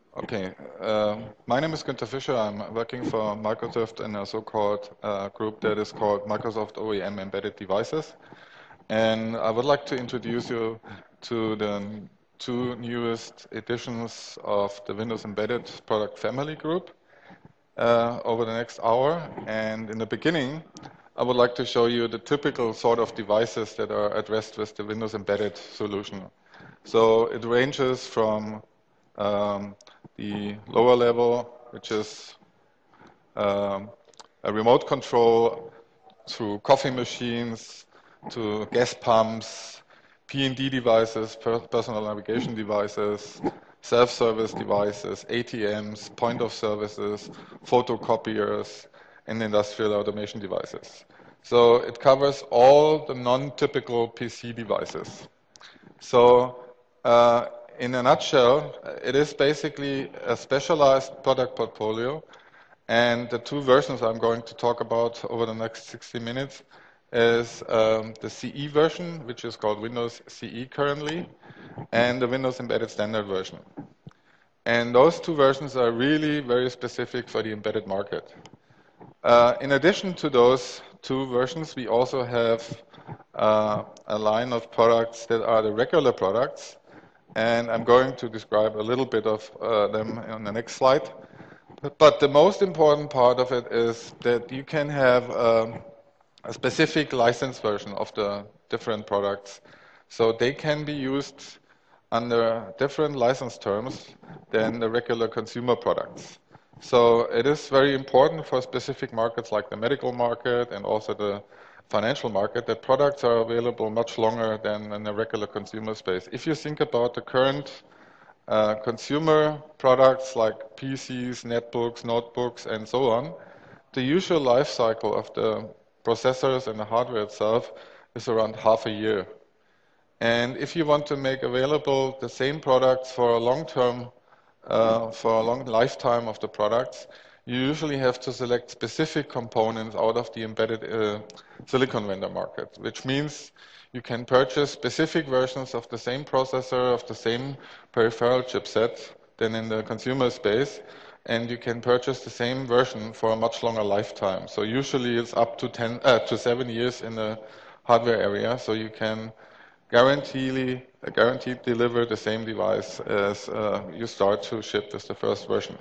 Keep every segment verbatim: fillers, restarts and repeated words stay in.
Okay, uh, my name is Günther Fischer. I'm working for Microsoft in a so-called uh, group that is called Microsoft O E M Embedded Devices. And I would like to introduce you to the two newest editions of the Windows Embedded product family group uh, over the next hour. And in the beginning, I would like to show you the typical sort of devices that are addressed with the Windows Embedded solution. So it ranges from um, the lower level, which is um, a remote control, to coffee machines, to gas pumps, P and D devices, per personal navigation devices, self-service devices, A T Ms, point of services, photocopiers, and industrial automation devices. So it covers all the non-typical P C devices. So uh, in a nutshell, it is basically a specialized product portfolio, and the two versions I'm going to talk about over the next sixty minutes is um, the C E version, which is called Windows C E currently, and the Windows Embedded Standard version. And those two versions are really very specific for the embedded market. Uh, in addition to those two versions, we also have uh, a line of products that are the regular products, and I'm going to describe a little bit of uh, them on the next slide. But, but the most important part of it is that you can have um, a specific license version of the different products. So they can be used under different license terms than the regular consumer products. So it is very important for specific markets like the medical market and also the financial market that products are available much longer than in the regular consumer space. If you think about the current uh, consumer products like P Cs, netbooks, notebooks, and so on, the usual life cycle of the processors and the hardware itself is around half a year. And if you want to make available the same products for a long term, uh, for a long lifetime of the products, you usually have to select specific components out of the embedded uh, silicon vendor market, which means you can purchase specific versions of the same processor, of the same peripheral chipset than in the consumer space, and you can purchase the same version for a much longer lifetime. So usually it's up to ten uh, to seven years in the hardware area, so you can guaranteed, guaranteed deliver the same device as uh, you start to ship with the first version.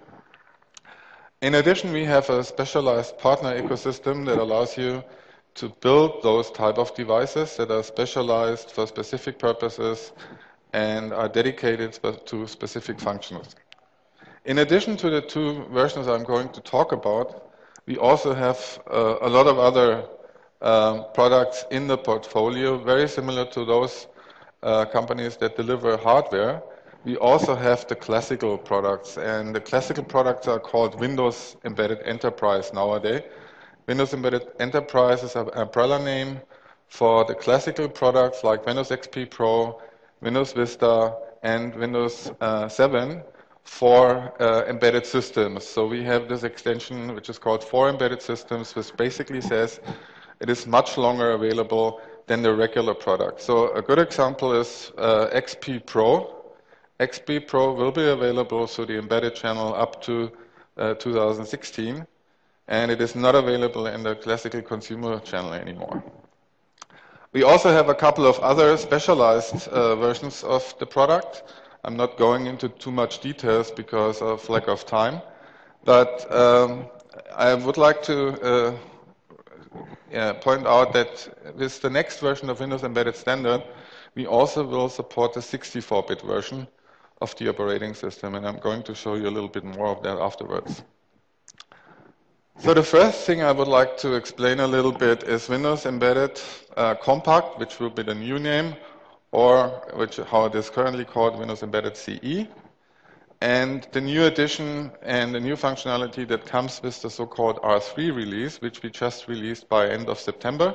In addition, we have a specialized partner ecosystem that allows you to build those type of devices that are specialized for specific purposes and are dedicated to specific functions. In addition to the two versions I'm going to talk about, we also have uh, a lot of other um, products in the portfolio, very similar to those uh, companies that deliver hardware. We also have the classical products, and the classical products are called Windows Embedded Enterprise nowadays. Windows Embedded Enterprise is an umbrella name for the classical products like Windows X P Pro, Windows Vista, and Windows uh, seven for uh, embedded systems. So we have this extension which is called For Embedded Systems, which basically says it is much longer available than the regular product. So a good example is uh, X P Pro. X P Pro will be available through the embedded channel up to uh, two thousand sixteen, and it is not available in the classical consumer channel anymore. We also have a couple of other specialized uh, versions of the product. I'm not going into too much details because of lack of time, but um, I would like to uh, yeah, point out that with the next version of Windows Embedded Standard, we also will support the sixty-four bit version of the operating system, and I'm going to show you a little bit more of that afterwards. So the first thing I would like to explain a little bit is Windows Embedded uh, Compact, which will be the new name, or which how it is currently called, Windows Embedded C E, and the new addition and the new functionality that comes with the so-called R three release, which we just released by end of September.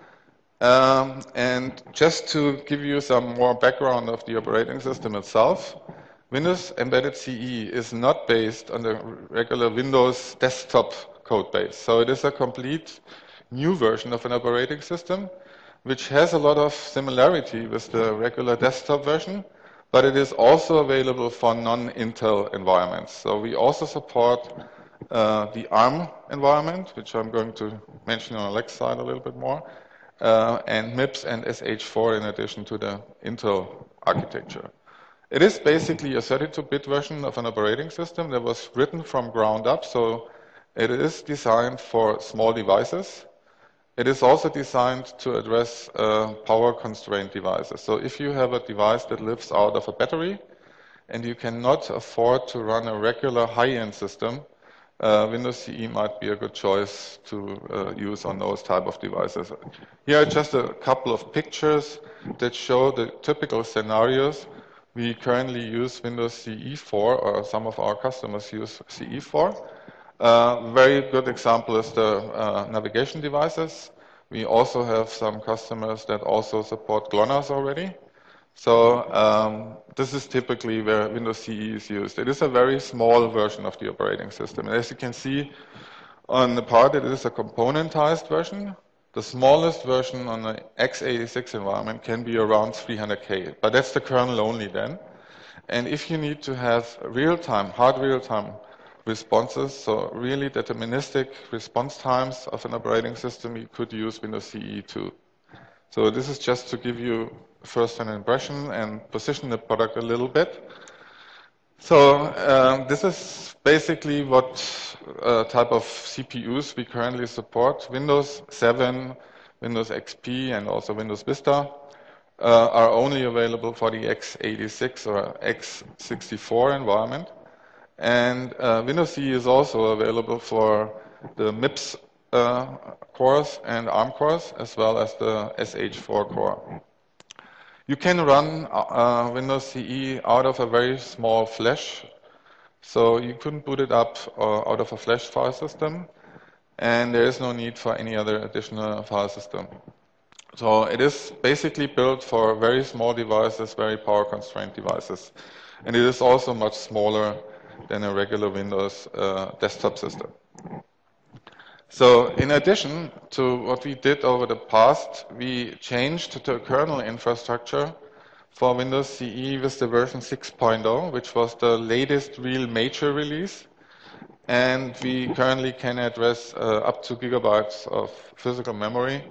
Um, and just to give you some more background of the operating system itself, Windows Embedded C E is not based on the regular Windows desktop code base. So it is a complete new version of an operating system, which has a lot of similarity with the regular desktop version, but it is also available for non-Intel environments. So we also support uh, the ARM environment, which I'm going to mention on the next slide a little bit more, uh, and MIPS and S H four in addition to the Intel architecture. It is basically a thirty-two bit version of an operating system that was written from ground up, so it is designed for small devices. It is also designed to address uh, power-constrained devices. So if you have a device that lives out of a battery and you cannot afford to run a regular high-end system, uh, Windows C E might be a good choice to uh, use on those type of devices. Here are just a couple of pictures that show the typical scenarios. We currently use Windows C E for, or some of our customers use C E for. Uh, very good example is the uh, navigation devices. We also have some customers that also support GLONASS already. So um, this is typically where Windows C E is used. It is a very small version of the operating system. And as you can see on the part, it is a componentized version. The smallest version on the x eighty-six environment can be around three hundred K, but that's the kernel only then. And if you need to have real-time, hard real-time responses, so really deterministic response times of an operating system, you could use Windows C E too. So this is just to give you first an impression and position the product a little bit. So um, this is basically what uh, type of C P Us we currently support. Windows seven, Windows X P, and also Windows Vista uh, are only available for the x eighty-six or x sixty-four environment. And uh, Windows C E is also available for the MIPS uh, cores and ARM cores, as well as the S H four core. You can run uh, Windows C E out of a very small flash. So you couldn't boot it up uh, out of a flash file system. And there is no need for any other additional file system. So it is basically built for very small devices, very power-constrained devices. And it is also much smaller than a regular Windows uh, desktop system. So in addition to what we did over the past, we changed the kernel infrastructure for Windows C E with the version six point oh, which was the latest real major release. And we currently can address uh, up to gigabytes of physical memory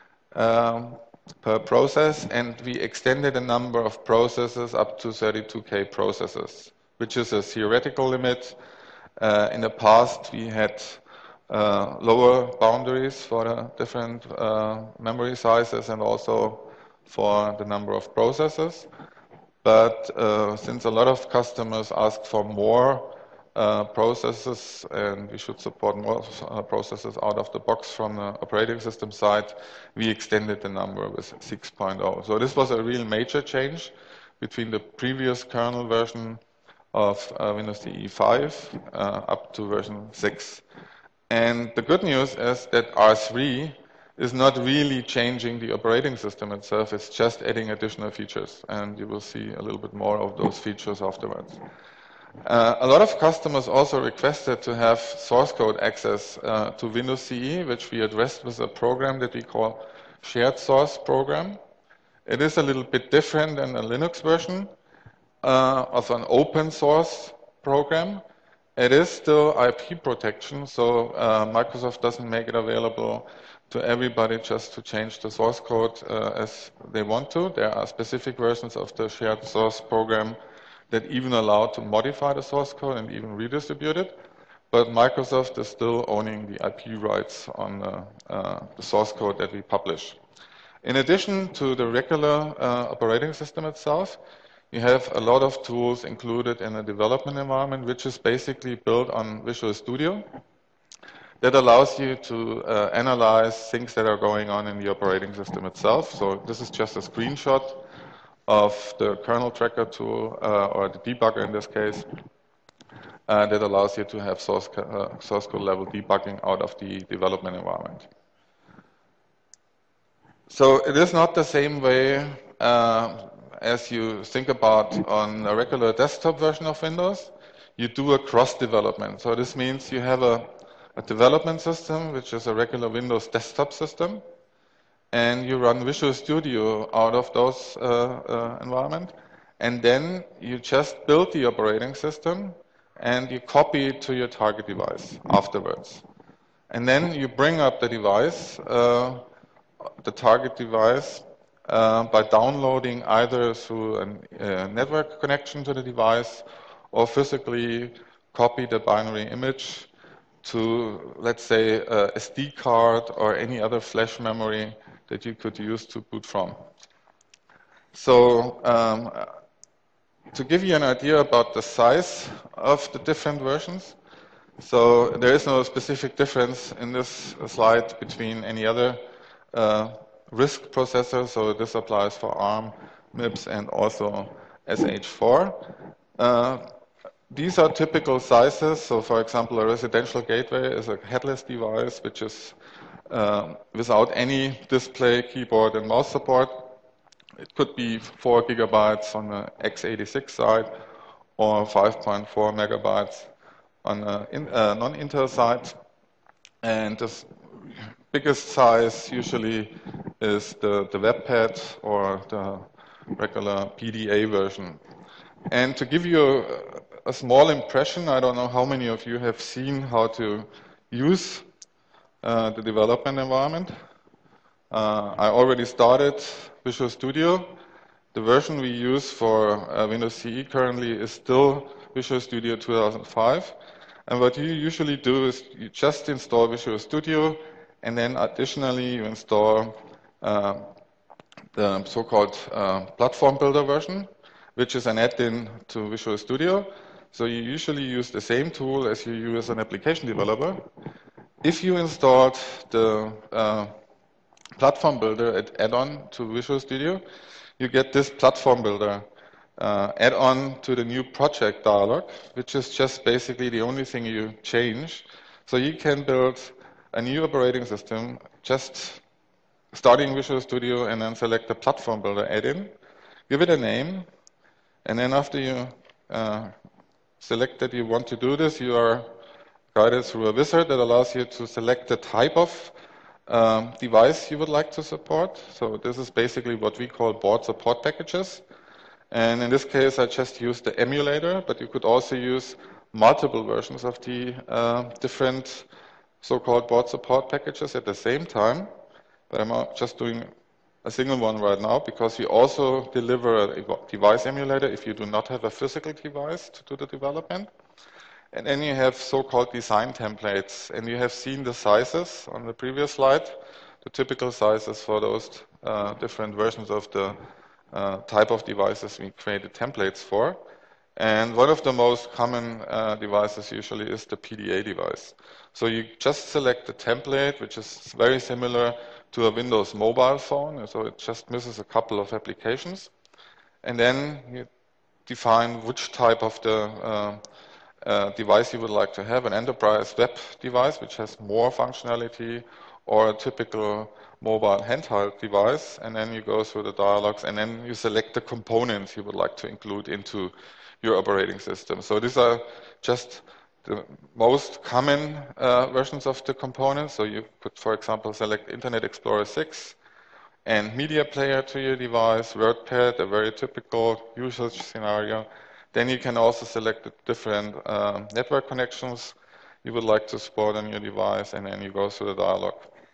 um, per process, and we extended the number of processes up to thirty-two K processes, which is a theoretical limit. Uh, in the past, we had uh, lower boundaries for the different uh, memory sizes and also for the number of processes. But uh, since a lot of customers ask for more uh, processes, and we should support more uh, processes out of the box from the operating system side, we extended the number with six point oh. So this was a real major change between the previous kernel version of uh, Windows C E five uh, up to version six. And the good news is that R three is not really changing the operating system itself, it's just adding additional features. And you will see a little bit more of those features afterwards. Uh, a lot of customers also requested to have source code access uh, to Windows C E, which we addressed with a program that we call Shared Source Program. It is a little bit different than a Linux version uh, of an open source program. It is still I P protection, so uh, Microsoft doesn't make it available to everybody just to change the source code uh, as they want to. There are specific versions of the shared source program that even allow to modify the source code and even redistribute it. But Microsoft is still owning the I P rights on the, uh, the source code that we publish. In addition to the regular uh, operating system itself, you have a lot of tools included in a development environment, which is basically built on Visual Studio. That allows you to uh, analyze things that are going on in the operating system itself. So this is just a screenshot of the kernel tracker tool, uh, or the debugger in this case, uh, that allows you to have source, uh, source code level debugging out of the development environment. So it is not the same way uh, as you think about on a regular desktop version of Windows. You do a cross-development. So this means you have a, a development system, which is a regular Windows desktop system, and you run Visual Studio out of those uh, uh, environment. and then you just build the operating system and you copy it to your target device afterwards. And then you bring up the device, uh, the target device, uh, by downloading either through a uh, network connection to the device or physically copy the binary image to, let's say, a S D card or any other flash memory that you could use to boot from. So, um, to give you an idea about the size of the different versions, so there is no specific difference in this slide between any other uh, RISC processor, so this applies for ARM, MIPS, and also S H four. Uh, these are typical sizes, so for example, a residential gateway is a headless device which is uh, without any display, keyboard, and mouse support. It could be four gigabytes on the x eighty-six side or five point four megabytes on the in, uh, non-Intel side. And the biggest size usually is the, the WebPad or the regular P D A version. And to give you a, a small impression, I don't know how many of you have seen how to use uh, the development environment. Uh, I already started Visual Studio. The version we use for uh, Windows C E currently is still Visual Studio two thousand five. And what you usually do is you just install Visual Studio, and then additionally you install uh, the so-called uh, Platform Builder version, which is an add-in to Visual Studio. So you usually use the same tool as you use as an application developer. If you installed the uh, Platform Builder add-on to Visual Studio, you get this Platform Builder uh, add-on to the new project dialog, which is just basically the only thing you change. So you can build a new operating system just starting Visual Studio and then select the Platform Builder add-in, give it a name, and then after you uh, select that you want to do this, you are guided through a wizard that allows you to select the type of um, device you would like to support. So this is basically what we call board support packages. And in this case, I just used the emulator, but you could also use multiple versions of the uh, different so-called board support packages at the same time. But I'm just doing a single one right now because we also deliver a device emulator if you do not have a physical device to do the development. And then you have so-called design templates, and you have seen the sizes on the previous slide, the typical sizes for those uh, different versions of the uh, type of devices we created templates for. And one of the most common uh, devices usually is the P D A device. So you just select the template, which is very similar to a Windows mobile phone, so it just misses a couple of applications. And then you define which type of the uh, uh, device you would like to have, an enterprise web device, which has more functionality, or a typical mobile handheld device, and then you go through the dialogues, and then you select the components you would like to include into your operating system. So these are just the most common uh, versions of the components. So you could, for example, select Internet Explorer six and Media Player to your device, WordPad, a very typical usage scenario. Then you can also select the different uh, network connections you would like to support on your device, and then you go through the dialog.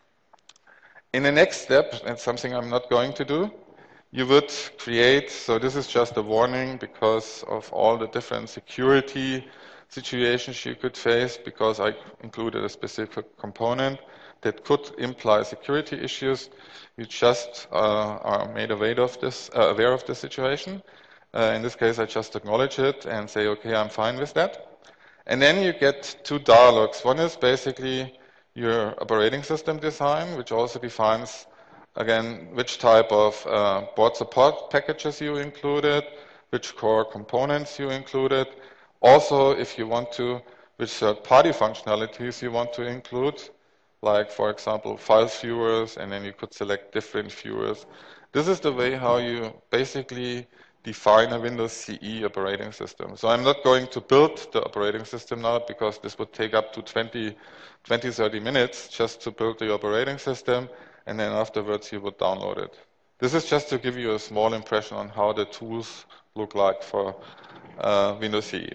In the next step, and something I'm not going to do, you would create, so this is just a warning because of all the different security situations you could face, because I included a specific component that could imply security issues. You just uh, are made aware of this, uh, aware of the situation. Uh, in this case, I just acknowledge it and say, okay, I'm fine with that. And then you get two dialogues. One is basically your operating system design, which also defines, again, which type of uh, board support packages you included, which core components you included. Also, if you want to, which third-party functionalities you want to include, like, for example, file viewers, and then you could select different viewers. This is the way how you basically define a Windows C E operating system. So I'm not going to build the operating system now because this would take up to twenty, thirty minutes just to build the operating system, and then afterwards you would download it. This is just to give you a small impression on how the tools look like for uh, Windows C E.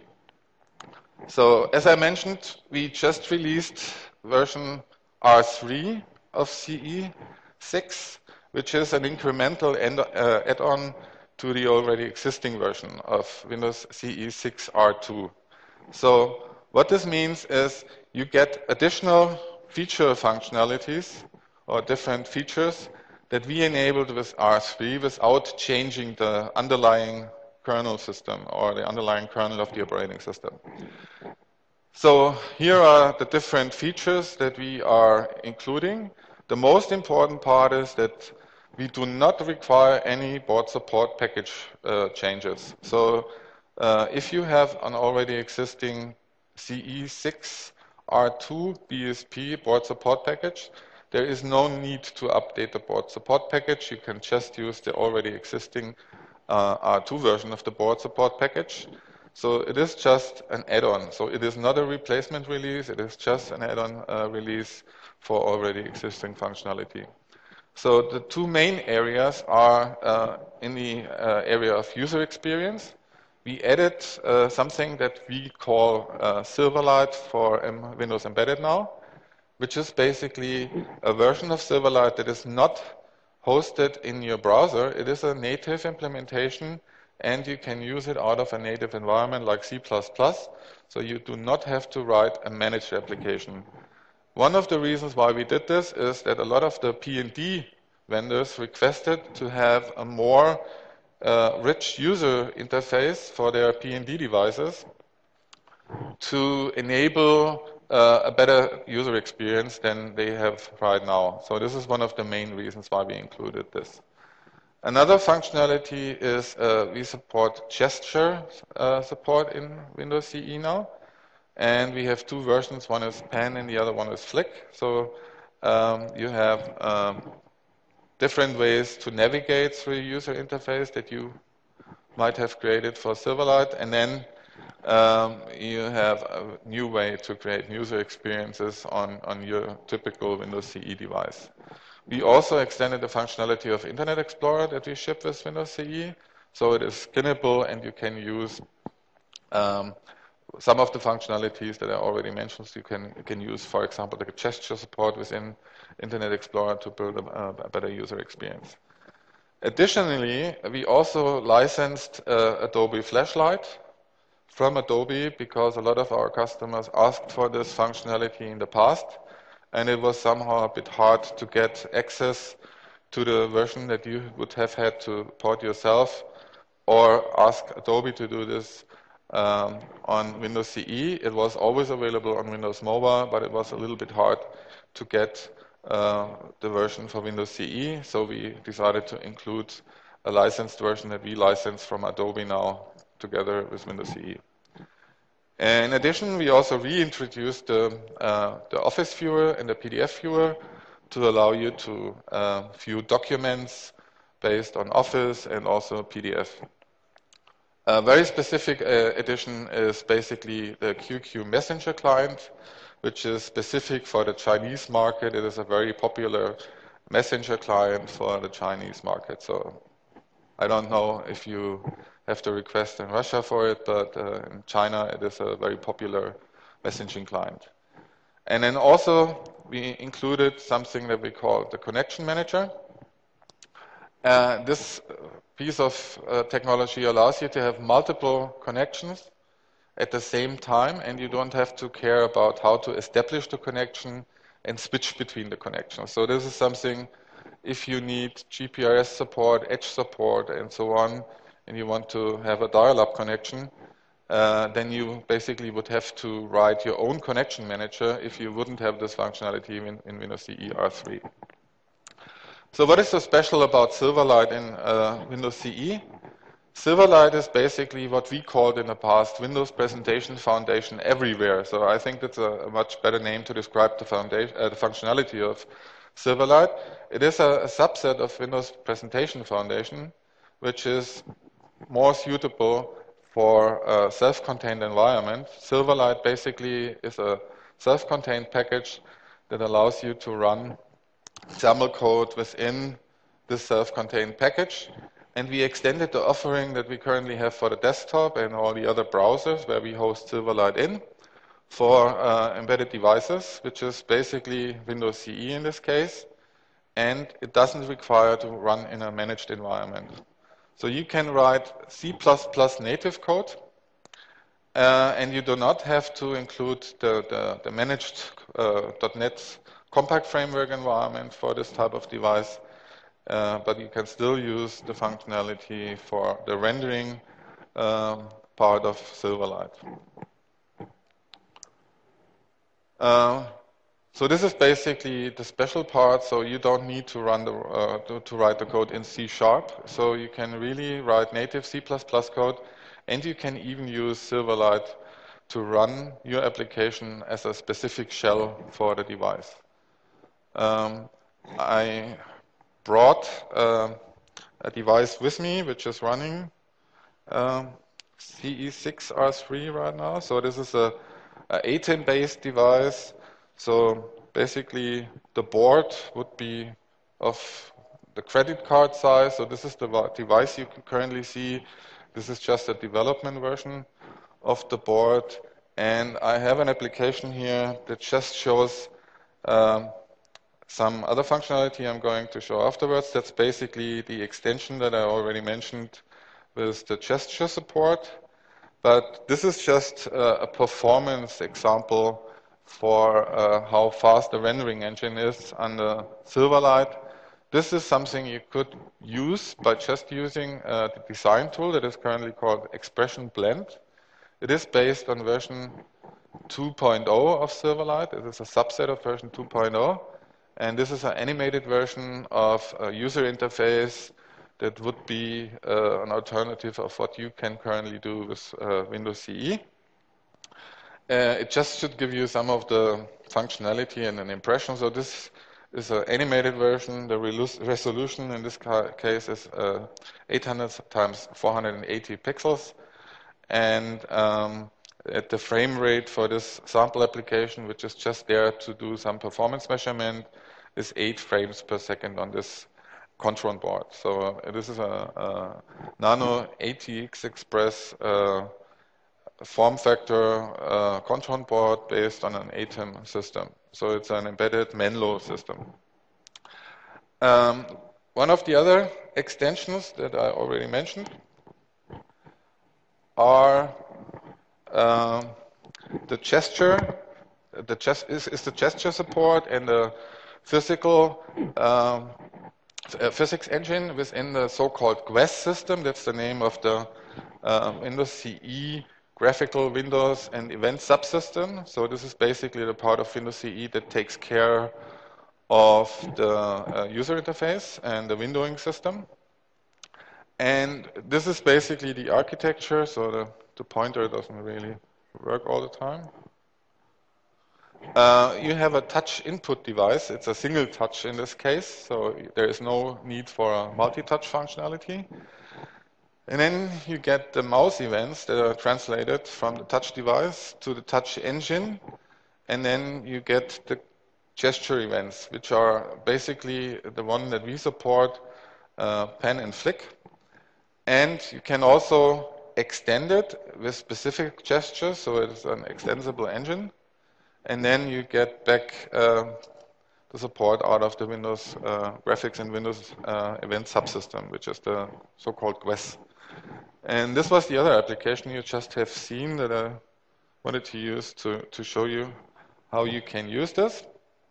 So as I mentioned, we just released version R three of C E six, which is an incremental uh, add-on to the already existing version of Windows C E six R two. So what this means is you get additional feature functionalities or different features that we enabled with R three without changing the underlying kernel system or the underlying kernel of the operating system. So here are the different features that we are including. The most important part is that we do not require any board support package uh, changes. So uh, if you have an already existing C E six R two B S P board support package, there is no need to update the board support package. You can just use the already existing uh, R two version of the board support package. So it is just an add-on. So it is not a replacement release. It is just an add-on uh, release for already existing functionality. So the two main areas are uh, in the uh, area of user experience. We added uh, something that we call uh, Silverlight for um, Windows Embedded now, which is basically a version of Silverlight that is not hosted in your browser. It is a native implementation, and you can use it out of a native environment like C plus plus, so you do not have to write a managed application. One of the reasons why we did this is that a lot of the P and D vendors requested to have a more uh, rich user interface for their P and D devices to enable uh, a better user experience than they have right now. So this is one of the main reasons why we included this. Another functionality is uh, we support gesture uh, support in Windows C E now. And we have two versions. One is pen and the other one is flick. So um, you have um, different ways to navigate through a user interface that you might have created for Silverlight. And then um, you have a new way to create user experiences on, on your typical Windows C E device. We also extended the functionality of Internet Explorer that we ship with Windows C E. So it is skinnable, and you can use um, some of the functionalities that I already mentioned. You can, you can use, for example, the gesture support within Internet Explorer to build a, a better user experience. Additionally, we also licensed uh, Adobe Flashlight from Adobe because a lot of our customers asked for this functionality in the past, and it was somehow a bit hard to get access to the version that you would have had to port yourself or ask Adobe to do this um, on Windows C E. It was always available on Windows Mobile, but it was a little bit hard to get uh, the version for Windows C E, so we decided to include a licensed version that we license from Adobe now together with Windows C E. In addition, we also reintroduced the, uh, the Office viewer and the P D F viewer to allow you to uh, view documents based on Office and also P D F. A very specific uh, addition is basically the Q Q Messenger client, which is specific for the Chinese market. It is a very popular messenger client for the Chinese market. So I don't know if you have to request in Russia for it, but uh, in China it is a very popular messaging client. And then also we included something that we call the connection manager. Uh, this piece of uh, technology allows you to have multiple connections at the same time, and you don't have to care about how to establish the connection and switch between the connections. So this is something, if you need G P R S support, edge support, and so on, and you want to have a dial-up connection, uh, then you basically would have to write your own connection manager if you wouldn't have this functionality in, in Windows C E R three. So what is so special about Silverlight in uh, Windows C E? Silverlight is basically what we called in the past Windows Presentation Foundation everywhere. So I think that's a, a much better name to describe the, foundation, uh, the functionality of Silverlight. It is a, a subset of Windows Presentation Foundation, which is more suitable for a self-contained environment. Silverlight basically is a self-contained package that allows you to run XAML code within this self-contained package. And we extended the offering that we currently have for the desktop and all the other browsers where we host Silverlight in for uh, embedded devices, which is basically Windows C E in this case. And it doesn't require to run in a managed environment. So you can write C plus plus native code, uh, and you do not have to include the, the, the managed uh, .NET Compact Framework environment for this type of device, uh, but you can still use the functionality for the rendering um, part of Silverlight. Uh, So this is basically the special part, so you don't need to run the uh, to, to write the code in C sharp. So you can really write native C plus plus code, and you can even use Silverlight to run your application as a specific shell for the device. Um, I brought uh, a device with me which is running um, C E six R three right now. So this is a, a A ten based device. So basically, the board would be of the credit card size. So this is the device you can currently see. This is just a development version of the board. And I have an application here that just shows um, some other functionality I'm going to show afterwards. That's basically the extension that I already mentioned with the gesture support. But this is just uh, a performance example for uh, how fast the rendering engine is under Silverlight. This is something you could use by just using uh, the design tool that is currently called Expression Blend. It is based on version two point oh of Silverlight. It is a subset of version two point oh. And this is an animated version of a user interface that would be uh, an alternative of what you can currently do with uh, Windows C E. Uh, it just should give you some of the functionality and an impression. So this is an animated version. The resolution in this ca case is uh, eight hundred times four hundred eighty pixels. And um, at the frame rate for this sample application, which is just there to do some performance measurement, is eight frames per second on this control board. So uh, this is a, a Nano A T X Express uh, form factor uh, control board based on an A T E M system. So it's an embedded Menlo system. Um, one of the other extensions that I already mentioned are um, the gesture. The gest is, is the gesture support and the physical um, physics engine within the so-called G W E S system. That's the name of the uh, Windows C E graphical Windows and event subsystem. So this is basically the part of Windows C E that takes care of the uh, user interface and the windowing system. And this is basically the architecture. So the, the pointer doesn't really work all the time. Uh, you have a touch input device. It's a single touch in this case, so there is no need for a multi-touch functionality. And then you get the mouse events that are translated from the touch device to the touch engine, and then you get the gesture events, which are basically the one that we support, uh, pen and flick. And you can also extend it with specific gestures, so it's an extensible engine. And then you get back uh, the support out of the Windows uh, graphics and Windows uh, event subsystem, which is the so-called G W E S. And this was the other application you just have seen that I wanted to use to, to show you how you can use this.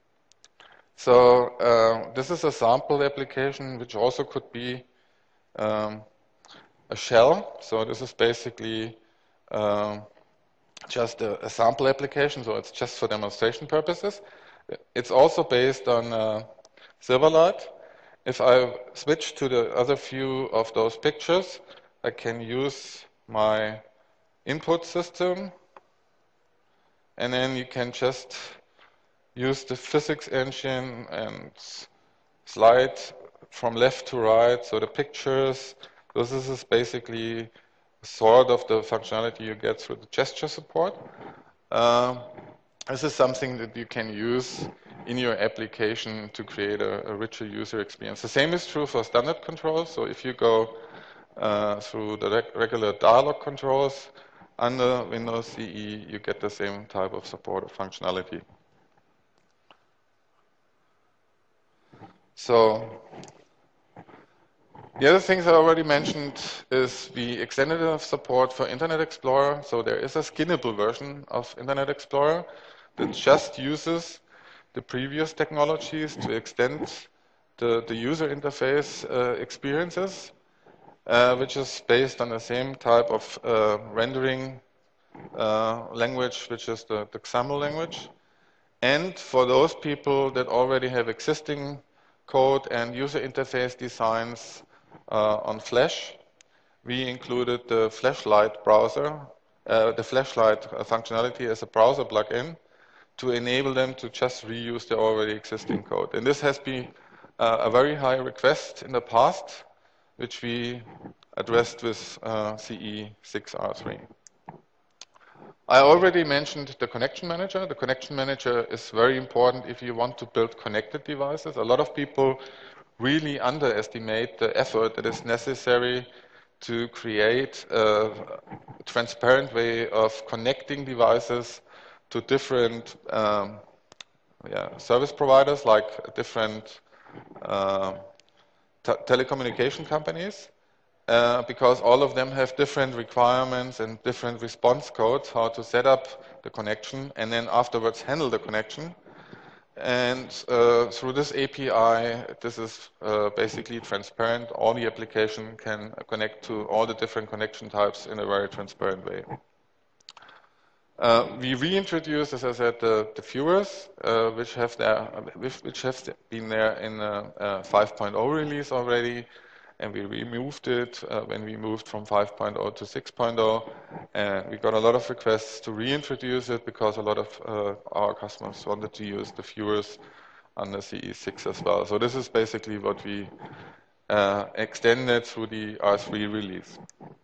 So uh, this is a sample application which also could be um, a shell. So this is basically um, just a, a sample application, so it's just for demonstration purposes. It's also based on uh, Silverlight. If I switch to the other view of those pictures, I can use my input system, and then you can just use the physics engine and slide from left to right. So the pictures, so this is basically sort of the functionality you get through the gesture support. Um, this is something that you can use in your application to create a, a richer user experience. The same is true for standard control. So if you go uh, through the reg regular dialog controls. Under Windows C E, you get the same type of support of functionality. So the other things I already mentioned is we extended the support for Internet Explorer. So there is a skinnable version of Internet Explorer that just uses the previous technologies to extend the, the user interface uh, experiences, uh, which is based on the same type of uh, rendering uh, language, which is the, the X A M L language. And for those people that already have existing code and user interface designs uh, on Flash, we included the Flashlight browser, uh, the Flashlight functionality as a browser plugin to enable them to just reuse their already existing code. And this has been uh, a very high request in the past, which we addressed with uh, C E six R three. I already mentioned the connection manager. The connection manager is very important if you want to build connected devices. A lot of people really underestimate the effort that is necessary to create a transparent way of connecting devices to different um, yeah, service providers, like different uh, te telecommunication companies. Uh, because all of them have different requirements and different response codes, how to set up the connection and then afterwards handle the connection. And uh, through this A P I, this is uh, basically transparent. All the application can connect to all the different connection types in a very transparent way. Uh, we reintroduced, as I said, the, the viewers, uh, which have their, which have been there in a, a five point oh release already. And we removed it uh, when we moved from five point oh to six point oh. And we got a lot of requests to reintroduce it because a lot of uh, our customers wanted to use the viewers under C E six as well. So this is basically what we uh, extended through the R three release.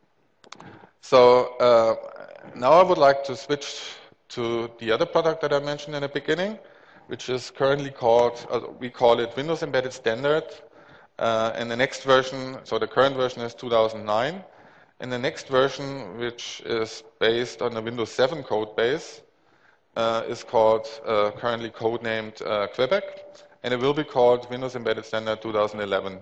So uh, now I would like to switch to the other product that I mentioned in the beginning, which is currently called, uh, we call it Windows Embedded Standard. Uh, and the next version, so the current version is two thousand nine, and the next version, which is based on the Windows seven code base, uh, is called, uh, currently codenamed uh, Quebec, and it will be called Windows Embedded Standard two thousand eleven.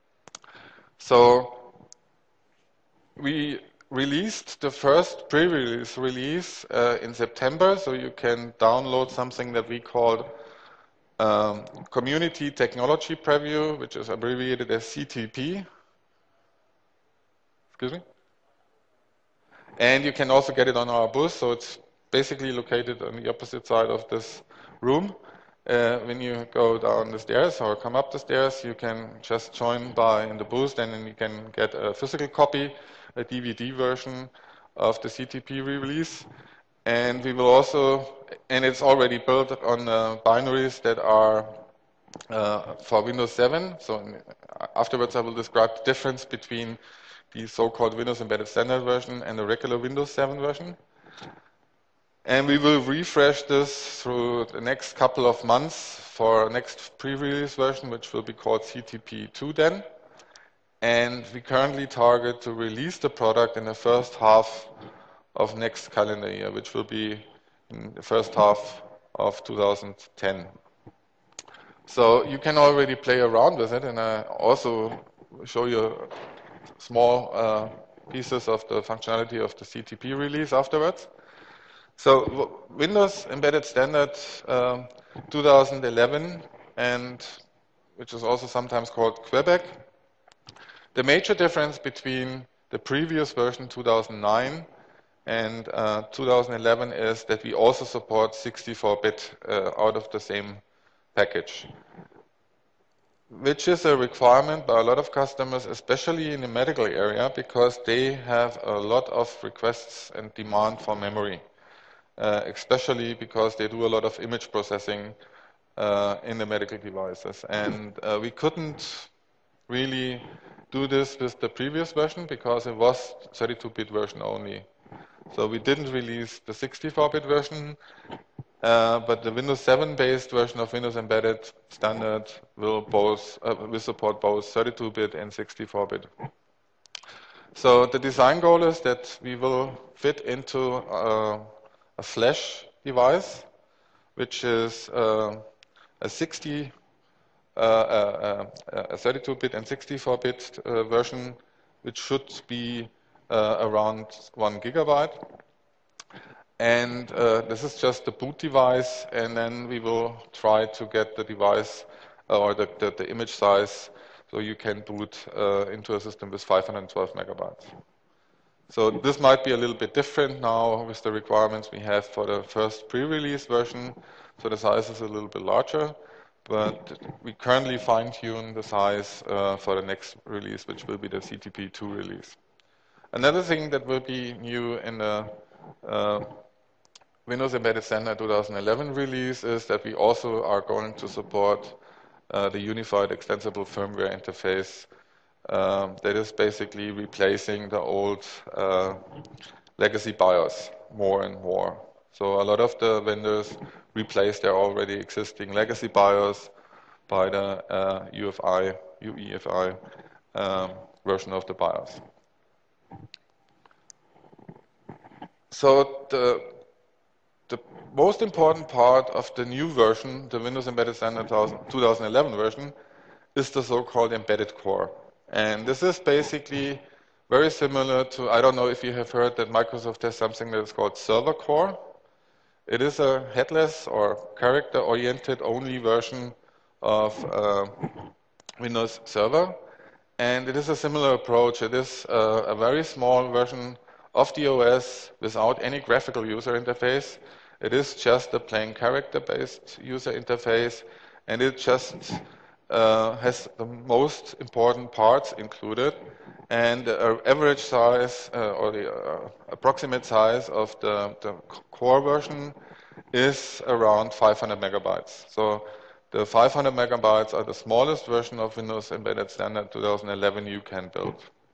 So we released the first pre-release release uh, in September, so you can download something that we called Um, Community Technology Preview, which is abbreviated as C T P. Excuse me? And you can also get it on our booth, so it's basically located on the opposite side of this room. Uh, when you go down the stairs or come up the stairs, you can just join by in the booth, and then you can get a physical copy, a D V D version of the C T P re-release. And we will also, and it's already built on uh, binaries that are uh, for Windows seven. So afterwards I will describe the difference between the so-called Windows Embedded Standard version and the regular Windows seven version. And we will refresh this through the next couple of months for next pre-release version, which will be called C T P two then. And we currently target to release the product in the first half of next calendar year, which will be in the first half of two thousand ten. So you can already play around with it, and I also show you small uh, pieces of the functionality of the C T P release afterwards. So Windows Embedded Standard um, two thousand eleven, and which is also sometimes called Quebec. The major difference between the previous version two thousand nine and uh, two thousand eleven is that we also support sixty-four bit uh, out of the same package, which is a requirement by a lot of customers, especially in the medical area, because they have a lot of requests and demand for memory, uh, especially because they do a lot of image processing uh, in the medical devices. And uh, we couldn't really do this with the previous version because it was thirty-two bit version only. So we didn't release the sixty-four bit version, uh, but the Windows seven based version of Windows Embedded Standard will both uh, will support both thirty-two bit and sixty-four bit. So the design goal is that we will fit into uh, a flash device, which is uh, a sixty, uh, uh, uh, a thirty-two bit and sixty-four bit uh, version, which should be uh, around one gigabyte. And uh, this is just the boot device, and then we will try to get the device uh, or the, the, the image size so you can boot uh, into a system with five hundred twelve megabytes. So this might be a little bit different now with the requirements we have for the first pre-release version. So the size is a little bit larger, but we currently fine-tune the size uh, for the next release, which will be the C T P two release. Another thing that will be new in the uh, Windows Embedded Standard twenty eleven release is that we also are going to support uh, the Unified Extensible Firmware Interface. Um, that is basically replacing the old uh, legacy BIOS more and more. So a lot of the vendors replace their already existing legacy BIOS by the uh, U F I, U E F I um, version of the BIOS. So the, the most important part of the new version, the Windows Embedded Standard twenty eleven version, is the so-called embedded core. And this is basically very similar to, I don't know if you have heard that Microsoft has something that is called Server Core. It is a headless or character-oriented only version of uh, Windows Server. And it is a similar approach. It is uh, a very small version of the O S without any graphical user interface. It is just a plain character-based user interface, and it just Uh, has the most important parts included, and the uh, average size uh, or the uh, approximate size of the, the core version is around five hundred megabytes. So the five hundred megabytes are the smallest version of Windows Embedded Standard twenty eleven you can build.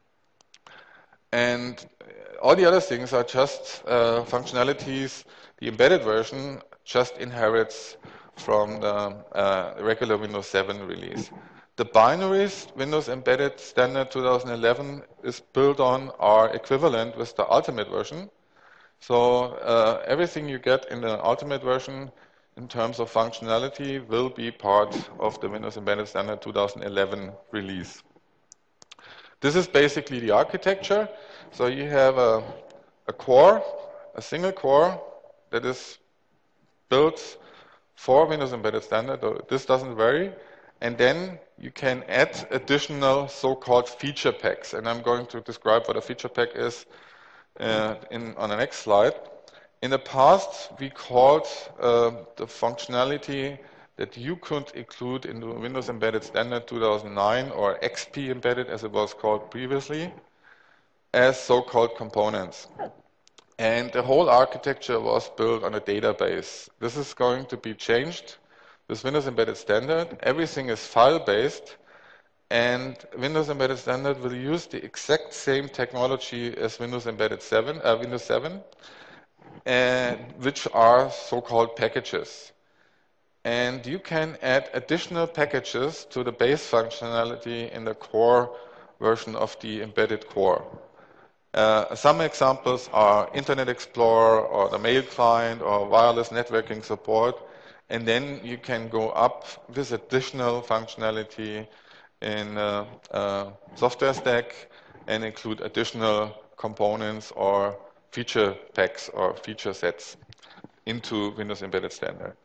And all the other things are just uh, functionalities. The embedded version just inherits from the uh, regular Windows seven release. The binaries Windows Embedded Standard twenty eleven is built on are equivalent with the Ultimate version. So uh, everything you get in the Ultimate version in terms of functionality will be part of the Windows Embedded Standard twenty eleven release. This is basically the architecture. So you have a, a core, a single core that is built for Windows Embedded Standard. This doesn't vary. And then you can add additional so-called feature packs. And I'm going to describe what a feature pack is uh, in, on the next slide. In the past, we called uh, the functionality that you could include in the Windows Embedded Standard two thousand nine, or X P Embedded as it was called previously, as so-called components. And the whole architecture was built on a database. This is going to be changed with Windows Embedded Standard. Everything is file-based, and Windows Embedded Standard will use the exact same technology as Windows Embedded seven, uh, Windows seven, and which are so-called packages. And you can add additional packages to the base functionality in the core version of the embedded core. Uh, some examples are Internet Explorer or the mail client or wireless networking support, and then you can go up with additional functionality in uh, uh, software stack and include additional components or feature packs or feature sets into Windows Embedded Standard.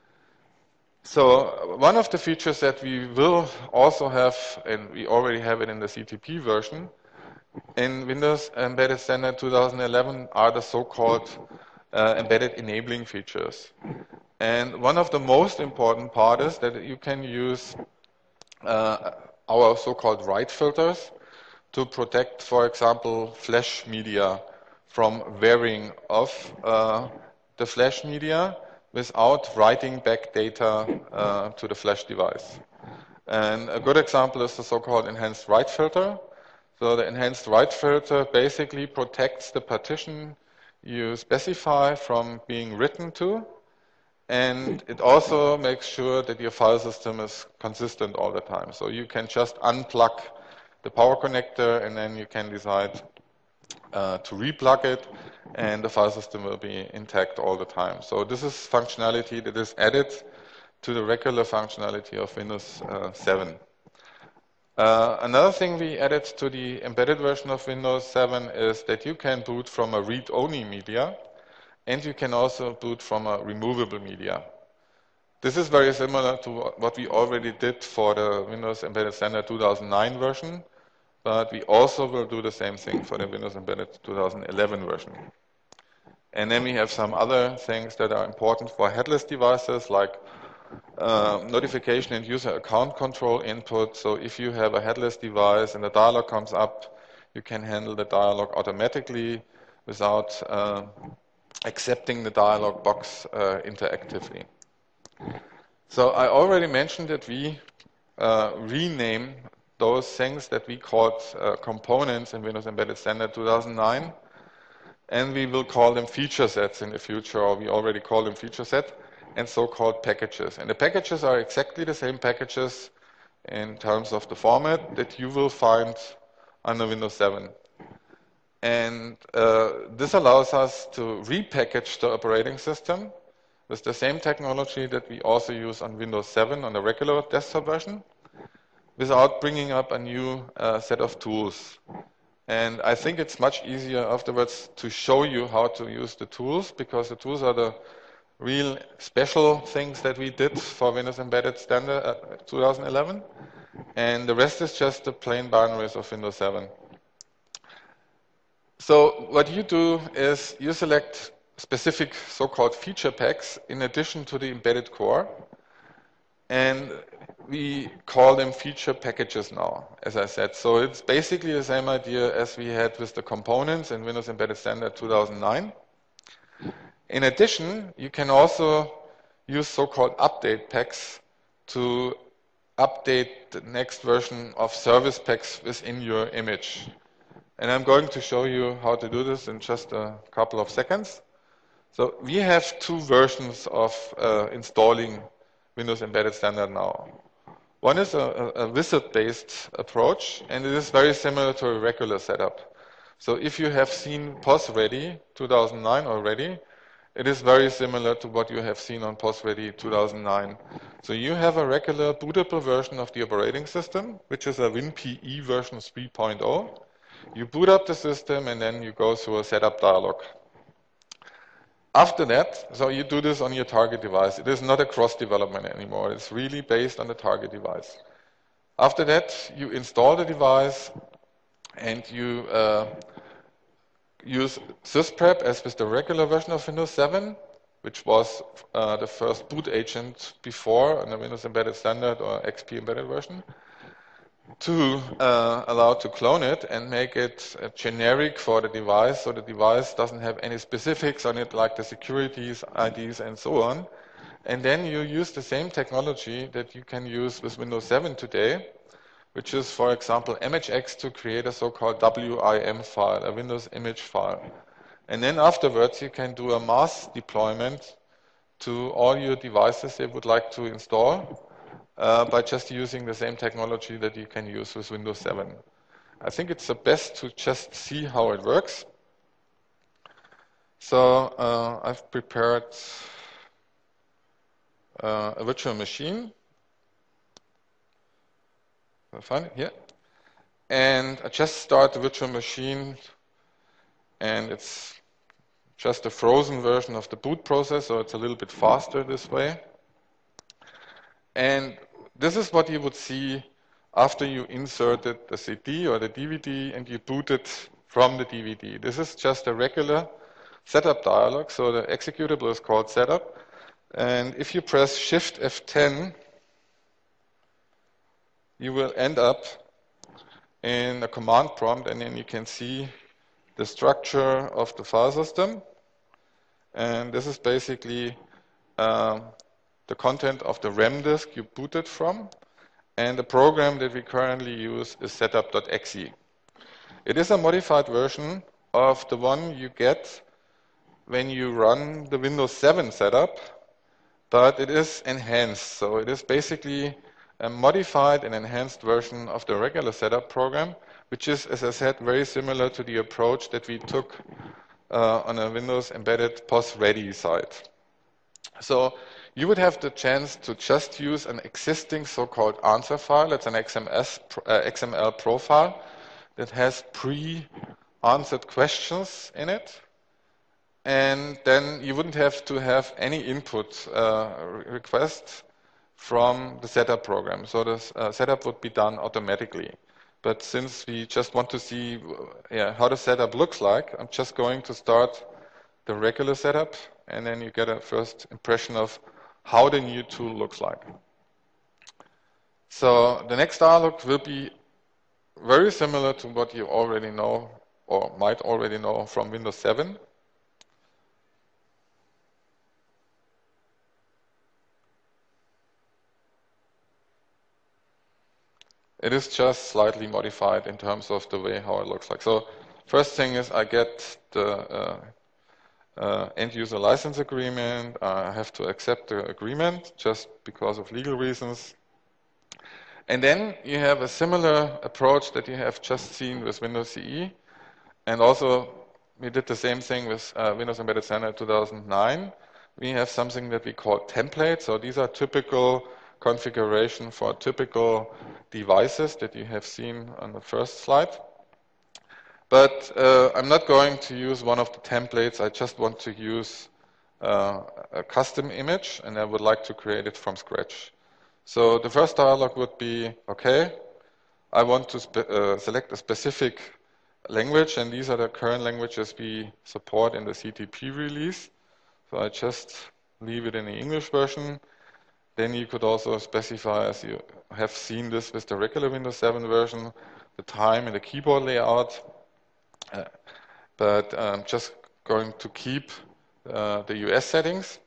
So one of the features that we will also have, and we already have it in the C T P version, in Windows Embedded Standard twenty eleven are the so-called uh, embedded enabling features. And one of the most important part is that you can use uh, our so-called write filters to protect, for example, flash media from wearing off uh, the flash media without writing back data uh, to the flash device. And a good example is the so-called enhanced write filter. So the enhanced write filter basically protects the partition you specify from being written to, and it also makes sure that your file system is consistent all the time. So you can just unplug the power connector, and then you can decide uh, to replug it, and the file system will be intact all the time. So this is functionality that is added to the regular functionality of Windows uh, seven. Uh, another thing we added to the embedded version of Windows seven is that you can boot from a read-only media, and you can also boot from a removable media. This is very similar to what we already did for the Windows Embedded Standard two thousand nine version, but we also will do the same thing for the Windows Embedded two thousand eleven version. And then we have some other things that are important for headless devices, like uh, notification and user account control input. So if you have a headless device and the dialog comes up, you can handle the dialog automatically without uh, accepting the dialog box uh, interactively. So I already mentioned that we uh, rename those things that we called uh, components in Windows Embedded Standard two thousand nine, and we will call them feature sets in the future, or we already call them feature set, and so-called packages. And the packages are exactly the same packages in terms of the format that you will find under Windows seven. And uh, this allows us to repackage the operating system with the same technology that we also use on Windows seven on the regular desktop version, without bringing up a new uh, set of tools. And I think it's much easier afterwards to show you how to use the tools, because the tools are the real special things that we did for Windows Embedded Standard uh, two thousand eleven, and the rest is just the plain binaries of Windows seven. So what you do is you select specific so-called feature packs in addition to the embedded core, and we call them feature packages now, as I said. So it's basically the same idea as we had with the components in Windows Embedded Standard two thousand nine. In addition, you can also use so-called update packs to update the next version of service packs within your image. And I'm going to show you how to do this in just a couple of seconds. So we have two versions of uh, installing Windows Embedded Standard now. One is a, a, a wizard-based approach, and it is very similar to a regular setup. So if you have seen POS-Ready two thousand nine already, it is very similar to what you have seen on POS-Ready two thousand nine. So you have a regular bootable version of the operating system, which is a WinPE version three point oh. You boot up the system, and then you go through a setup dialog. After that, so you do this on your target device. It is not a cross-development anymore. It's really based on the target device. After that, you install the device, and you uh, use sysprep as with the regular version of Windows seven, which was uh, the first boot agent before on the Windows Embedded Standard or X P Embedded version, to uh, allow to clone it and make it uh, generic for the device, so the device doesn't have any specifics on it like the securities, I Ds, and so on. And then you use the same technology that you can use with Windows seven today, which is, for example, M H X to create a so-called W I M file, a Windows image file. And then afterwards you can do a mass deployment to all your devices you would like to install, Uh, by just using the same technology that you can use with Windows seven. I think it's the best to just see how it works. So uh, I've prepared uh, a virtual machine. I'll find it here. And I just start the virtual machine, and it's just a frozen version of the boot process, so it's a little bit faster this way. And this is what you would see after you inserted the C D or the D V D and you booted from the D V D. This is just a regular setup dialog, so the executable is called setup. And if you press Shift F ten, you will end up in a command prompt, and then you can see the structure of the file system. And this is basically um, the content of the RAM disk you booted from, and the program that we currently use is setup dot E X E. It is a modified version of the one you get when you run the Windows seven setup, but it is enhanced. So it is basically a modified and enhanced version of the regular setup program, which is, as I said, very similar to the approach that we took uh, on a Windows embedded P O S-ready site. So you would have the chance to just use an existing so-called answer file. It's an X M S, uh, X M L profile that has pre-answered questions in it. And then you wouldn't have to have any input uh, request from the setup program. So the uh, setup would be done automatically. But since we just want to see yeah, how the setup looks like, I'm just going to start the regular setup, and then you get a first impression of how the new tool looks like. So the next dialog will be very similar to what you already know or might already know from Windows seven. It is just slightly modified in terms of the way how it looks like. So first thing is I get the uh, uh, end-user license agreement. I have to accept the agreement just because of legal reasons. And then you have a similar approach that you have just seen with Windows C E. And also we did the same thing with uh, Windows Embedded Standard two thousand nine. We have something that we call templates. So these are typical configuration for typical devices that you have seen on the first slide. But uh, I'm not going to use one of the templates. I just want to use uh, a custom image, and I would like to create it from scratch. So the first dialog would be, okay, I want to spe uh, select a specific language, and these are the current languages we support in the C T P release. So I just leave it in the English version. Then you could also specify, as you have seen this with the regular Windows seven version, the time and the keyboard layout. Uh, but I'm just going to keep uh, the U S settings.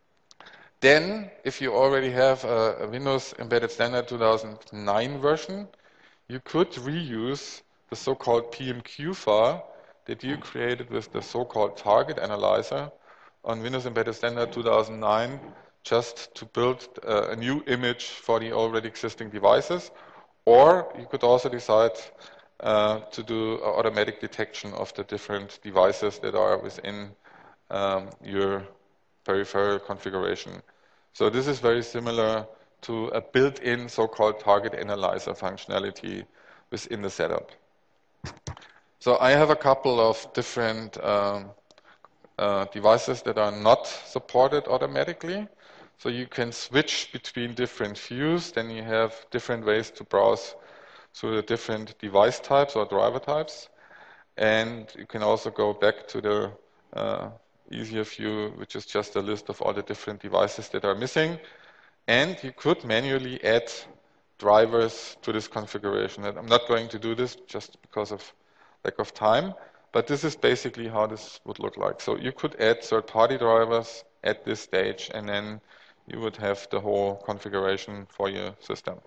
Then, if you already have a, a Windows Embedded Standard two thousand nine version, you could reuse the so-called P M Q file that you created with the so-called target analyzer on Windows Embedded Standard two thousand nine just to build uh, a new image for the already existing devices. Or you could also decide uh, to do automatic detection of the different devices that are within um, your peripheral configuration. So this is very similar to a built-in so-called target analyzer functionality within the setup. So I have a couple of different um, uh, devices that are not supported automatically. So you can switch between different views, then you have different ways to browse through the different device types or driver types. And you can also go back to the uh, easier view, which is just a list of all the different devices that are missing. And you could manually add drivers to this configuration. And I'm not going to do this just because of lack of time, but this is basically how this would look like. So you could add third-party drivers at this stage, and then you would have the whole configuration for your system.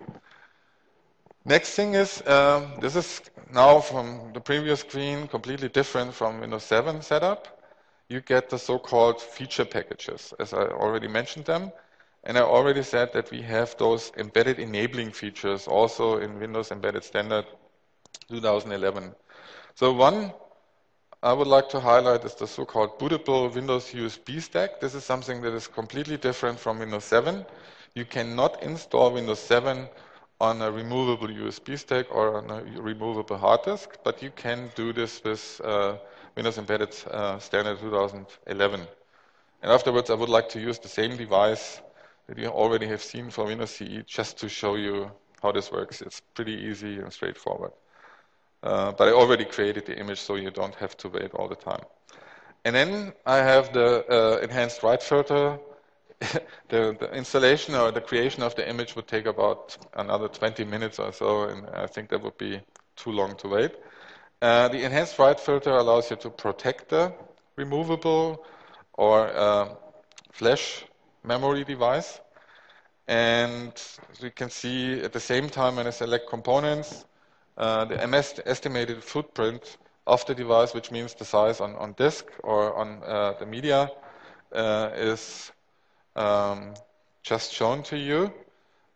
Next thing is, um, this is now from the previous screen completely different from Windows seven setup. You get the so-called feature packages, as I already mentioned them. And I already said that we have those embedded enabling features also in Windows Embedded Standard two thousand eleven. So one I would like to highlight is the so-called bootable Windows U S B stack. This is something that is completely different from Windows seven. You cannot install Windows seven on a removable U S B stick or on a removable hard disk, but you can do this with uh, Windows Embedded uh, Standard two thousand eleven. And afterwards, I would like to use the same device that you already have seen for Windows C E just to show you how this works. It's pretty easy and straightforward. Uh, but I already created the image, so you don't have to wait all the time. And then I have the uh, enhanced write filter. the, the installation or the creation of the image would take about another twenty minutes or so, and I think that would be too long to wait. Uh, the enhanced write filter allows you to protect the removable or uh, flash memory device. And as you can see, at the same time when I select components, Uh, the M S estimated footprint of the device, which means the size on, on disk or on uh, the media, uh, is um, just shown to you.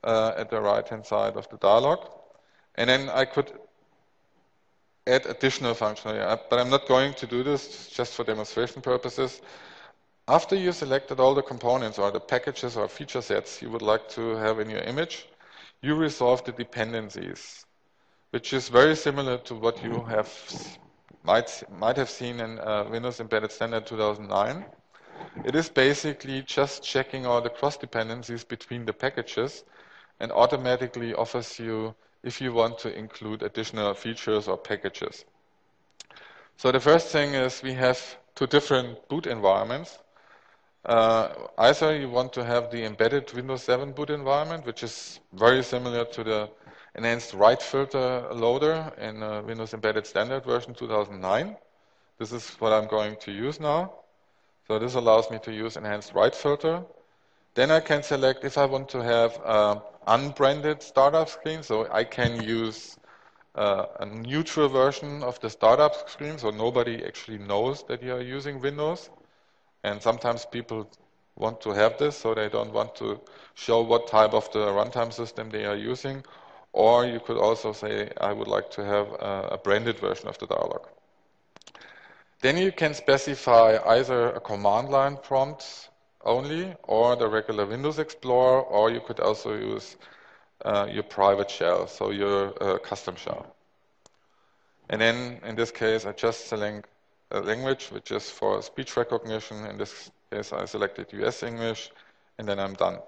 uh, at the right-hand side of the dialog. And then I could add additional functionality, but I'm not going to do this just for demonstration purposes. After you selected all the components or the packages or feature sets you would like to have in your image, you resolve the dependencies, which is very similar to what you have might might have seen in uh, Windows Embedded Standard two thousand nine. It is basically just checking all the cross dependencies between the packages and automatically offers you if you want to include additional features or packages. So the first thing is we have two different boot environments. Uh, either you want to have the embedded Windows seven boot environment, which is very similar to the enhanced write filter loader in uh, Windows Embedded Standard version two thousand nine. This is what I'm going to use now. So this allows me to use enhanced write filter. Then I can select if I want to have an unbranded startup screen, so I can use uh, a neutral version of the startup screen, so nobody actually knows that you are using Windows. And sometimes people want to have this, so they don't want to show what type of the runtime system they are using. Or you could also say, I would like to have a, a branded version of the dialog. Then you can specify either a command line prompt only, or the regular Windows Explorer, or you could also use uh, your private shell, so your uh, custom shell. And then, in this case, I just select a language, which is for speech recognition. In this case, I selected U S English, and then I'm done.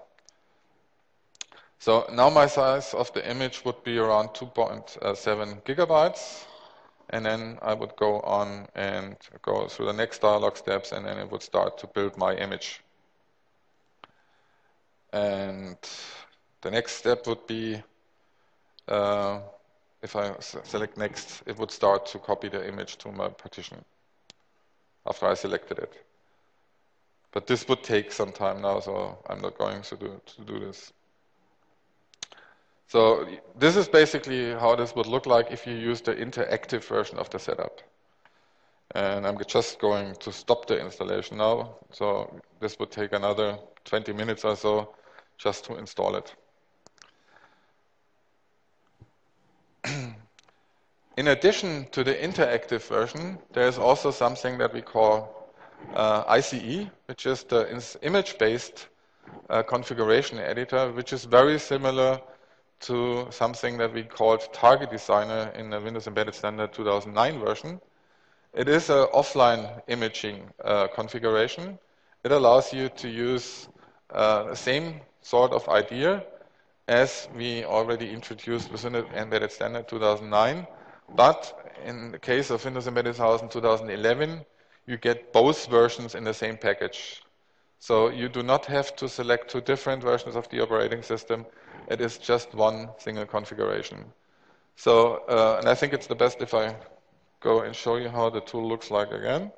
So now my size of the image would be around two point seven gigabytes. And then I would go on and go through the next dialog steps, and then it would start to build my image. And the next step would be, uh, if I select next, it would start to copy the image to my partition after I selected it. But this would take some time now, so I'm not going to do, to do this. So this is basically how this would look like if you use the interactive version of the setup. And I'm just going to stop the installation now. So this would take another twenty minutes or so just to install it. In addition to the interactive version, there is also something that we call uh, I C E, which is the image-based uh, configuration editor, which is very similar to something that we called Target Designer in the Windows Embedded Standard two thousand nine version. It is an offline imaging uh, configuration. It allows you to use uh, the same sort of idea as we already introduced within the Embedded Standard two thousand nine. But in the case of Windows Embedded two thousand eleven, you get both versions in the same package. So you do not have to select two different versions of the operating system. It is just one single configuration. So, uh, and I think it's the best if I go and show you how the tool looks like again.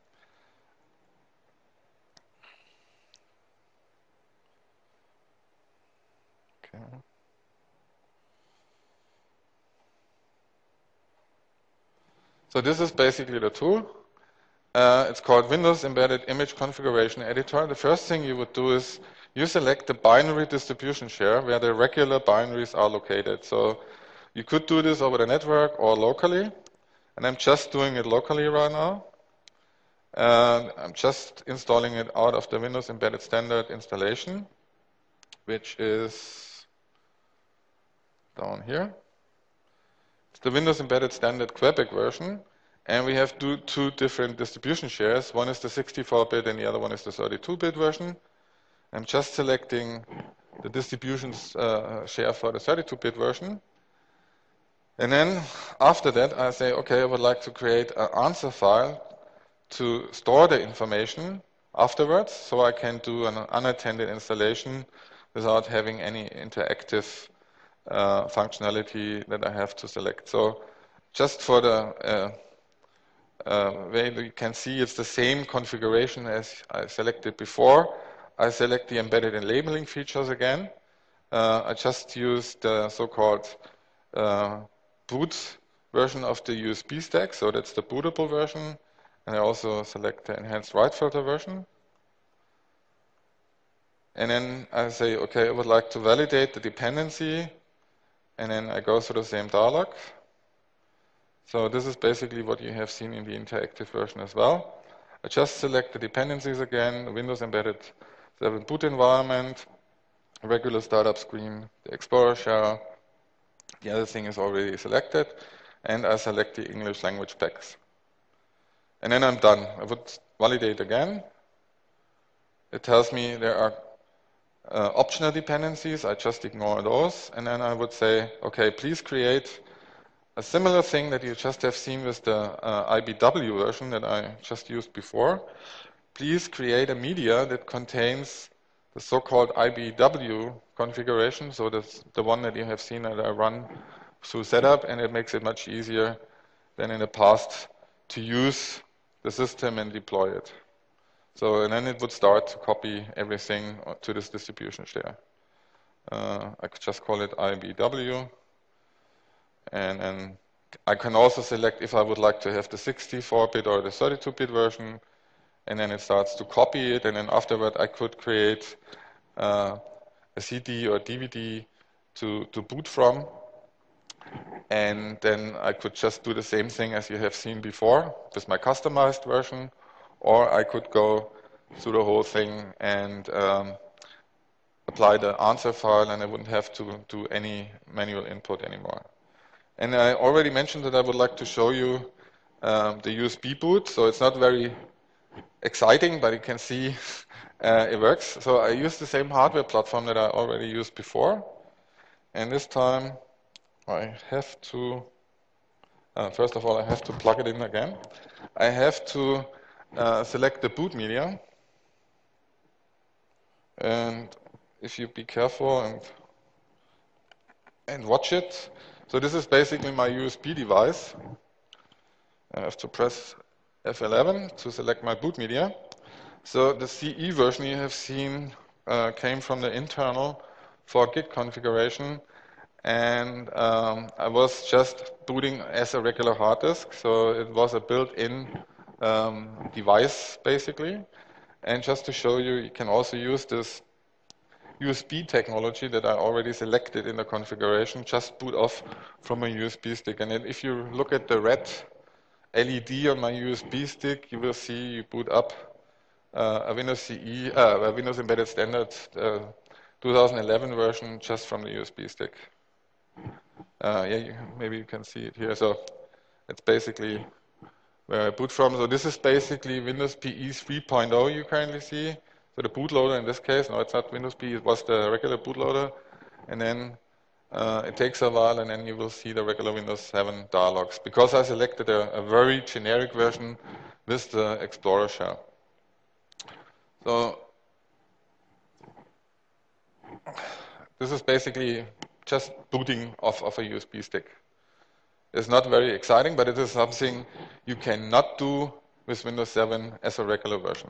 Okay. So this is basically the tool. Uh, it's called Windows Embedded Image Configuration Editor. The first thing you would do is you select the binary distribution share where the regular binaries are located. So you could do this over the network or locally. And I'm just doing it locally right now. And I'm just installing it out of the Windows Embedded Standard installation, which is down here. It's the Windows Embedded Standard Quebec version. And we have two, two different distribution shares. One is the sixty-four bit and the other one is the thirty-two bit version. I'm just selecting the distributions uh, share for the thirty-two bit version. And then after that, I say, okay, I would like to create an answer file to store the information afterwards, so I can do an unattended installation without having any interactive uh, functionality that I have to select. So just for the uh, uh, way you can see, it's the same configuration as I selected before. I select the embedded and labeling features again. Uh, I just use the so-called uh, boot version of the U S B stack, so that's the bootable version, and I also select the enhanced write filter version. And then I say, okay, I would like to validate the dependency, and then I go through the same dialog. So this is basically what you have seen in the interactive version as well. I just select the dependencies again, Windows Embedded seven boot environment, regular startup screen, the Explorer shell. The other thing is already selected, and I select the English language packs. And then I'm done. I would validate again. It tells me there are uh, optional dependencies. I just ignore those. And then I would say, okay, please create a similar thing that you just have seen with the uh, I B W version that I just used before. Please create a media that contains the so-called I B W configuration. So that's the one that you have seen that I run through setup, and it makes it much easier than in the past to use the system and deploy it. So, and then it would start to copy everything to this distribution share. Uh, I could just call it I B W. And, and I can also select if I would like to have the sixty-four bit or the thirty-two bit version. And then it starts to copy it. And then afterward, I could create uh, a C D or D V D to, to boot from. And then I could just do the same thing as you have seen before with my customized version. Or I could go through the whole thing and um, apply the answer file, and I wouldn't have to do any manual input anymore. And I already mentioned that I would like to show you um, the U S B boot. So it's not very exciting, but you can see uh, it works. So I use the same hardware platform that I already used before. And this time I have to, uh, first of all, I have to plug it in again. I have to uh, select the boot media. And if you be careful and, and watch it, so this is basically my U S B device. I have to press F eleven to select my boot media. So the C E version you have seen uh, came from the internal for Git configuration, and um, I was just booting as a regular hard disk, so it was a built-in um, device basically. And just to show you, you can also use this U S B technology that I already selected in the configuration, just boot off from a U S B stick. And then if you look at the red L E D on my U S B stick, you will see you boot up uh, a Windows C E, uh, a Windows Embedded Standard uh, two thousand eleven version just from the U S B stick. Uh, yeah, you, maybe you can see it here. So it's basically where I boot from. So this is basically Windows P E three point oh you currently see. So the bootloader in this case, no, it's not Windows P E, it was the regular bootloader. And then uh, it takes a while, and then you will see the regular Windows seven dialogs. Because I selected a, a very generic version with the Explorer shell. So this is basically just booting off of a U S B stick. It's not very exciting, but it is something you cannot do with Windows seven as a regular version.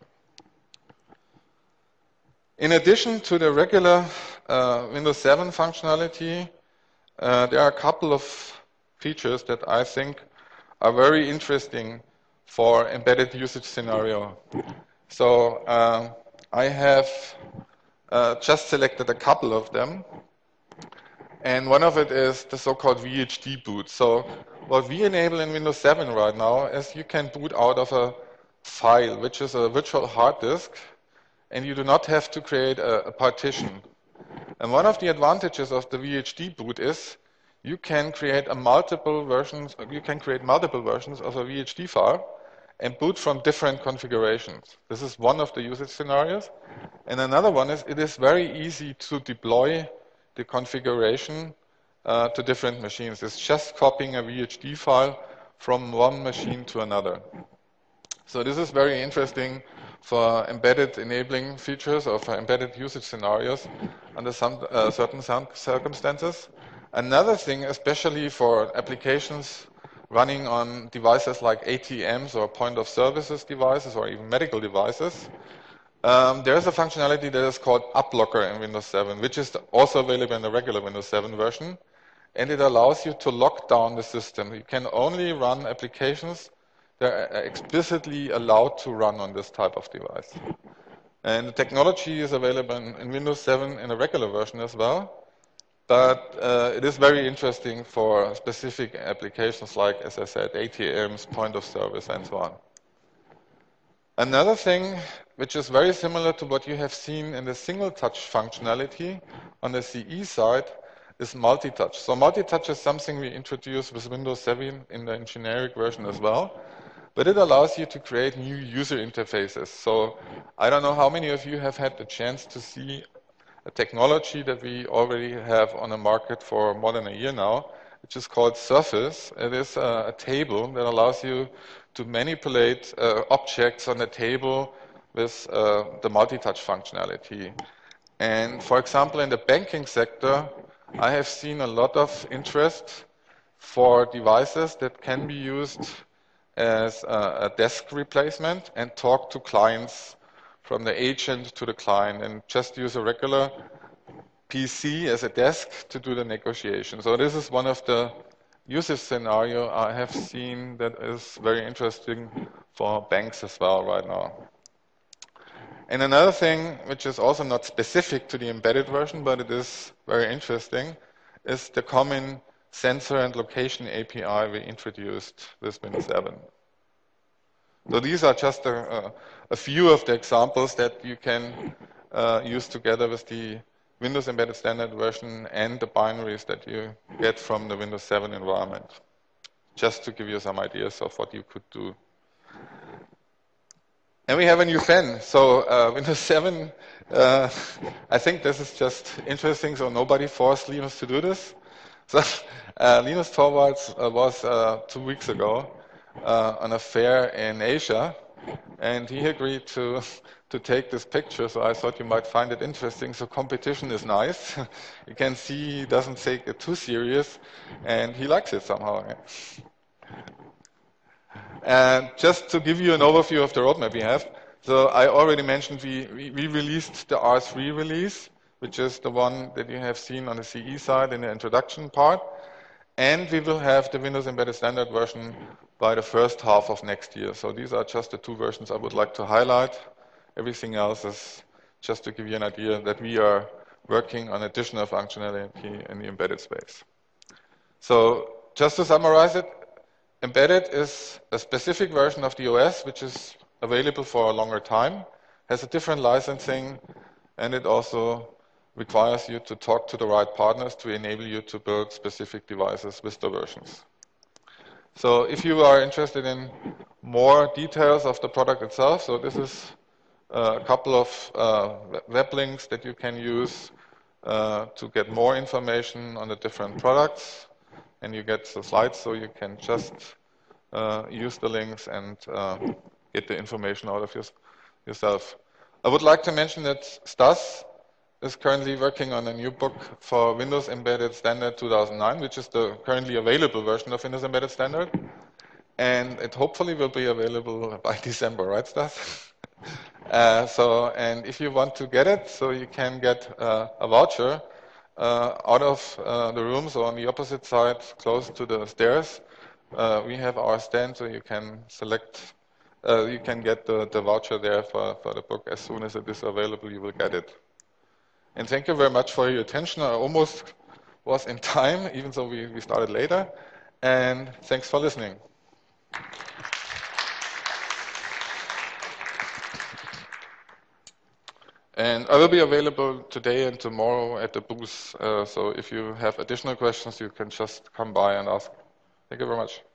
In addition to the regular uh, Windows seven functionality, uh, there are a couple of features that I think are very interesting for embedded usage scenario. So uh, I have uh, just selected a couple of them. And one of it is the so-called V H D boot. So what we enable in Windows seven right now is you can boot out of a file, which is a virtual hard disk, and you do not have to create a, a partition. And one of the advantages of the V H D boot is you can create a multiple versions, you can create multiple versions of a V H D file and boot from different configurations. This is one of the usage scenarios. And another one is it is very easy to deploy the configuration uh, to different machines. It's just copying a V H D file from one machine to another. So this is very interesting for embedded enabling features or for embedded usage scenarios under some uh, certain circumstances. Another thing, especially for applications running on devices like A T Ms or point of services devices or even medical devices, Um, there is a functionality that is called UpLocker in Windows seven, which is also available in the regular Windows seven version, and it allows you to lock down the system. You can only run applications that are explicitly allowed to run on this type of device. And the technology is available in, in Windows seven in a regular version as well. But uh, it is very interesting for specific applications like, as I said, A T Ms, point of service, and so on. Another thing which is very similar to what you have seen in the single touch functionality on the C E side is multi-touch. So multi-touch is something we introduced with Windows seven in the generic version as well. But it allows you to create new user interfaces. So I don't know how many of you have had the chance to see a technology that we already have on the market for more than a year now, which is called Surface. It is a, a table that allows you to manipulate uh, objects on the table with uh, the multi-touch functionality. And for example, in the banking sector, I have seen a lot of interest for devices that can be used as a, a desk replacement and talk to clients from the agent to the client and just use a regular P C as a desk to do the negotiation. So this is one of the usage scenario I have seen that is very interesting for banks as well right now. And another thing, which is also not specific to the embedded version, but it is very interesting, is the common sensor and location A P I we introduced with Windows seven. So these are just a, a few of the examples that you can uh, use together with the Windows Embedded Standard version and the binaries that you get from the Windows seven environment, just to give you some ideas of what you could do. And we have a new fan. So uh, Windows seven, uh, I think this is just interesting, so nobody forced Linus to do this. So uh, Linus Torvalds uh, was uh, two weeks ago uh, on a fair in Asia, and he agreed to to take this picture, so I thought you might find it interesting. So competition is nice. You can see he doesn't take it too serious, and he likes it somehow. And just to give you an overview of the roadmap we have, so I already mentioned we, we, we released the R three release, which is the one that you have seen on the C E side in the introduction part. And we will have the Windows Embedded Standard version by the first half of next year. So these are just the two versions I would like to highlight. Everything else is just to give you an idea that we are working on additional functionality in the embedded space. So just to summarize it, embedded is a specific version of the O S which is available for a longer time, has a different licensing, and it also requires you to talk to the right partners to enable you to build specific devices with the versions. So if you are interested in more details of the product itself, so this is a couple of uh, web links that you can use uh, to get more information on the different products, and you get the slides, so you can just uh, use the links and uh, get the information out of your, yourself. I would like to mention that Stas is currently working on a new book for Windows Embedded Standard two thousand nine, which is the currently available version of Windows Embedded Standard. And it hopefully will be available by December, right, Stas? uh, so, and if you want to get it, so you can get uh, a voucher uh, out of uh, the room, so on the opposite side, close to the stairs. Uh, we have our stand, so you can select, uh, you can get the, the voucher there for, for the book. As soon as it is available, you will get it. And thank you very much for your attention. I almost was in time, even though we, we started later. And thanks for listening. And I will be available today and tomorrow at the booth. Uh, so if you have additional questions, you can just come by and ask. Thank you very much.